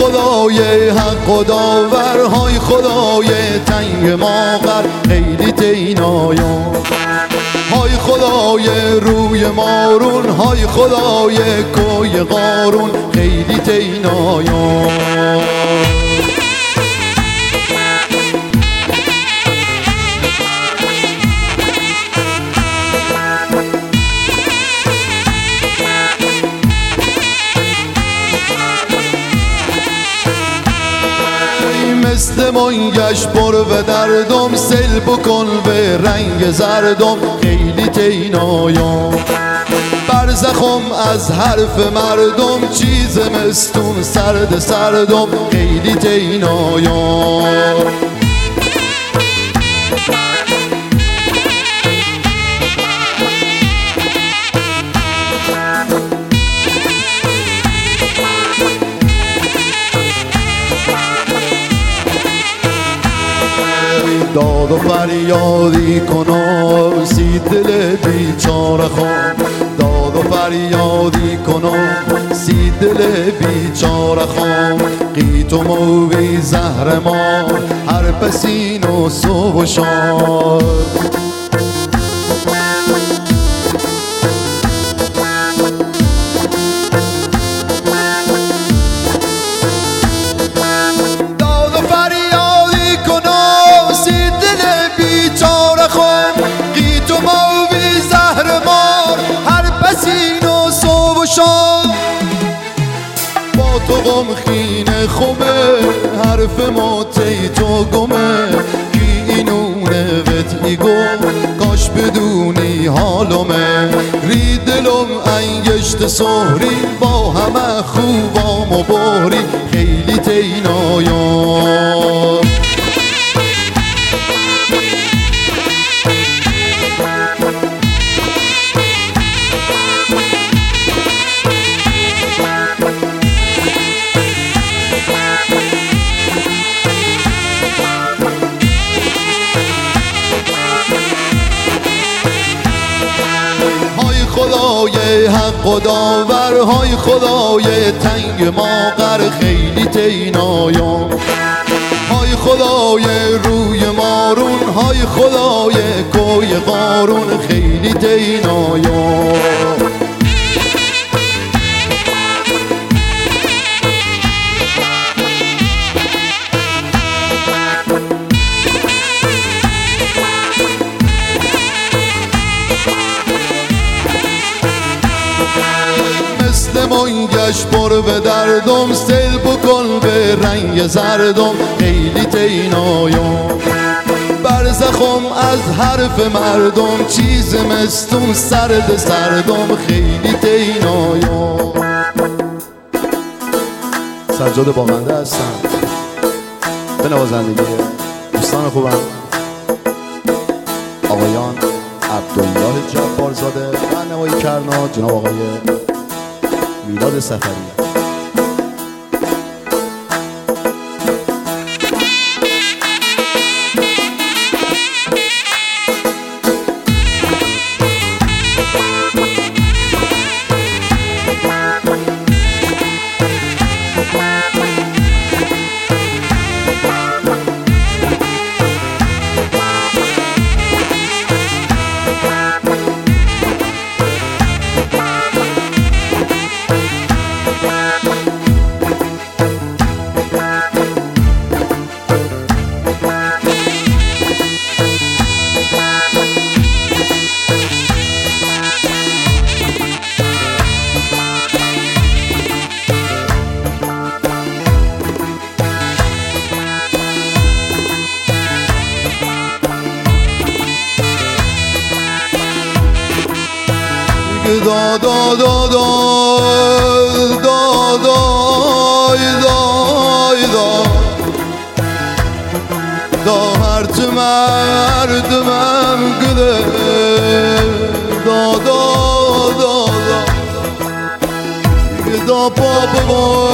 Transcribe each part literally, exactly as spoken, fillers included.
خدای حق و داور، های خدای تنگ ماغر خیلی تینایم، های خدای روی مارون، های خدای کوی قارون خیلی تینایم. مثل منگش پر و دردم، سل بکن به رنگ زردم خیلی تینایم. برزخم از حرف مردم، چیز مستون سرد سردم خیلی تینایم. داد و فریادی کنم سی دل بیچاره خون، داد و فریادی کنم سی دل بیچاره خون. قیت و موی زهر ما هر پسین و صبح و شام. با تو غم خینه خوبه، حرف ما تی تو گمه. کی اینونه وت ایگم کاش بدونی حالمه. ری دلم انگشت سهری با همه خوبام و باری خیلی تینایم. خدای حق و داور، های خدای تنگ ماغر خیلی تینایم. های خدای روی مارون، های خدای کوی قارون خیلی تینایم. مثل منگش پر به دردم، سل بکن به رنگ زردم خیلی تینایم. برزخم از حرف مردم، چیز مستون سرد سردم خیلی تینایم. سجاد باغنده هستم، به نوازندگی دوستان خوبم آقایان عبدالله جبارزاده و نوایی کرنا جناب آقای میلاد سفری. دا دا دا دا دا دا دا دا هر چه مردمم گله دا دا دا دا دا بابا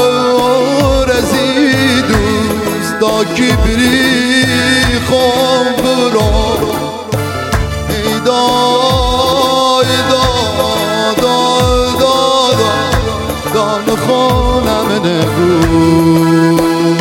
رزی دوست دا کبری خوام برا ای دا دان خانم نگو